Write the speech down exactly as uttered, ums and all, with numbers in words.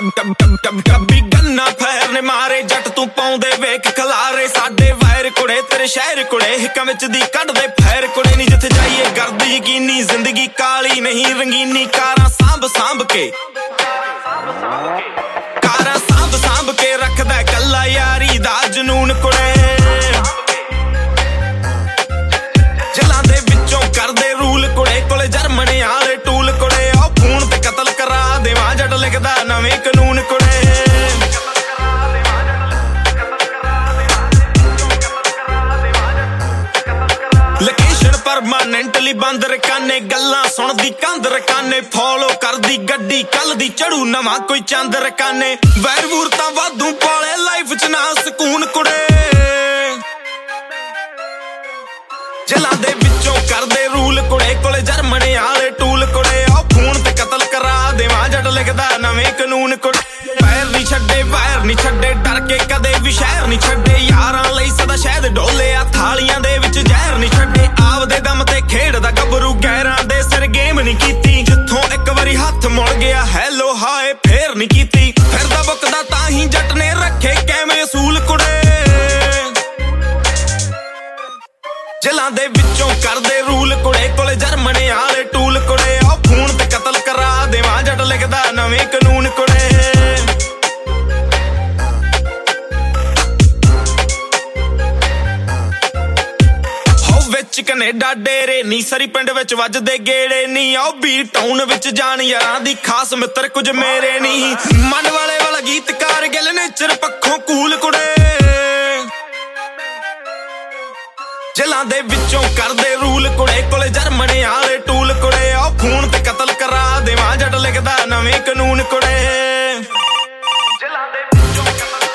ਕੱਬੀ ਗੰਨਾ ਫੈਰ ਨੇ ਮਾਰੇ ਜੱਟ ਤੂੰ ਪਾਉਂਦੇ ਵੇਖ ਖਲਾਰੇ ਸਾਡੇ ਵਾਇਰ ਕੁੜੇ ਤੇਰੇ ਸ਼ਹਿਰ ਕੁੜੇ ਹਿੱਕਾਂ ਵਿੱਚ ਦੀ ਕੱਢਦੇ ਫੈਰ ਕੁੜੇ ਨਹੀਂ ਜਿੱਥੇ ਜਾਈਏ ਗਰਦ ਯਕੀਨੀ ਜ਼ਿੰਦਗੀ ਕਾਲੀ ਨਹੀਂ ਰੰਗੀਨੀ ਕਾਰਾਂ ਸਾਂਭ ਸਾਂਭ ਕੇ ਕਾਰਾਂ ਸਾਂਭ ਸਾਂਭ ਕੇ ਰੱਖਦਾ ਕੱਲਾ ਯਾਰੀ ਦਾ ਜਨੂਨ ਕੁੜੇ ਜਲਾਂ ਦੇ ਵਿੱਚੋਂ ਕਰਦੇ ਰੂਲ ਕੁੜੇ ਕੋਲੇ ਜਰਮਨੀ ਵਾਲੇ ਟੂਲ ਕੁੜੇ ਉਹ ਫੋਨ ਤੇ ਕਤਲ ਕਰਾ ਦੇਵਾਂ ਜੱਟ ਲਿਖਦਾ ਨਵੇਂ ਕਾਨੂੰਨ ਕੁੜੇ ਲੋਕੇਸ਼ਨ ਪਰਮਾਨੈਂਟਲੀ ਬੰਦ ਰਕਾਨੇ ਗੱਲਾਂ ਸੁਣਦੀ ਕੰਧ ਰਕਾਨੇ ਫੋਲੋ ਕਰਦੀ ਗੱਡੀ ਕੱਲ ਦੀ ਚੜੂ ਨਵਾਂ ਕੋਈ ਚੰਦ ਰਕਾਨੇ ਵੈਰ ਵੂਰ ਤਾਂ ਵਾਧੂ ਪਾਲੇ ਲਾਈਫ ਚ ਨਾ ਸਕੂਨ ਕੁੜੇ ਜਲਾਂ ਦੇ ਵਿੱਚੋਂ ਕਰਦੇ ਰੂਲ ਕੁੜੇ ਕੋਲੇ ਜਰਮਨੀ ਵਾਲੇ ਟੂਲ ਕੁੜੇ ਉਹ ਫੋਨ ਤੇ ਕਤਲ ਕਰਾ ਦੇਵਾਂ ਜੱਟ ਲਿਖਦਾ ਨਵੇਂ ਕਾਨੂੰਨ ਕੁੜੇ ਪੈਰ ਨਹੀਂ ਛੱਡੇ ਵਾਇਰ ਨਹੀਂ ਛੱਡੇ ਡਰ ਕੇ ਕਦੇ ਵੀ ਸ਼ਹਿਰ ਨਹੀਂ ਛੱਡੇ ਯਾਰਾਂ ਲਈ ਸਦਾ ਸ਼ਹਿਦ ਡੋਲਿਆ ਥਾਲੀਆਂ ਦੇ ਵਿੱਚ ਜ਼ਹਿਰ ਨਹੀਂ ਛੱਡੇ ਆਪਦੇ ਦਮ ਤੇ ਖੇਡਦਾ ਗੱਭਰੂ ਗੈਰਾਂ ਦੇ ਸਿਰ ਗੇਮ ਨਹੀਂ ਕੀਤੀ ਜਿੱਥੋਂ ਇੱਕ ਵਾਰੀ ਹੱਥ ਮੁੜ ਗਿਆ ਹੈਲੋ ਹਾਏ ਫੇਰ ਨਹੀਂ ਕੀਤੀ ਫਿਰਦਾ ਬੁੱਕਦਾ ਤਾਂ ਹੀ ਜੱਟ ਨੇ ਰੱਖੇ ਕਿਵੇਂ ਅਸੂਲ ਕੁੜੇ ਜਲਾਂ ਦੇ ਵਿੱਚੋਂ ਕਰਦੇ ਰੂਲ ਕੁੜੇ ਕੋਲੇ ਜਰਮਨੀ ਵਾਲੇ ਟੂਲ ਕੁੜੇ ਉਹ ਫੋਨ ਤੇ ਕਤਲ ਕਰਾ ਦੇਵਾਂ ਜੱਟ ਲਿਖਦਾ ਨਵੇਂ ਕਾਨੂੰਨ ਕੁੜੇ ਵਿੱਚ ਕੈਨੇਡਾ ਡੇਰੇ ਨੀ ਸਰੀ ਪਿੰਡ ਵਿੱਚ ਵੱਜਦੇ ਗੇੜੇ ਨੀ ਆਓ ਬੀ ਟਾਊਨ ਵਿੱਚ ਜਾਣ ਯਾਰਾਂ ਦੀ ਖਾਸ ਮਿੱਤਰ ਕੁਝ ਮੇਰੇ ਨੀ ਮਨ ਵਾਲੇ ਵਾਲਾ ਗੀਤਕਾਰ ਗਿਲ ਨੇਚਰ ਪੱਖੋਂ ਕੂਲ ਕੁੜੇ ਜਲਾਂ ਦੇ ਵਿੱਚੋਂ ਕਰਦੇ ਰੂਲ ਕੁੜੇ ਕੋਲੇ ਜਰਮਨੀ ਵਾਲੇ ਟੂਲ ਕੁੜੇ ਉਹ ਫੋਨ ਤੇ ਕਤਲ ਕਰਾ ਦੇਵਾਂ ਜੱਟ ਲਿਖਦਾ ਨਵੇਂ ਕਾਨੂੰਨ ਕੁੜੇ ਜਲਾਂ ਦੇ ਵਿੱਚੋਂ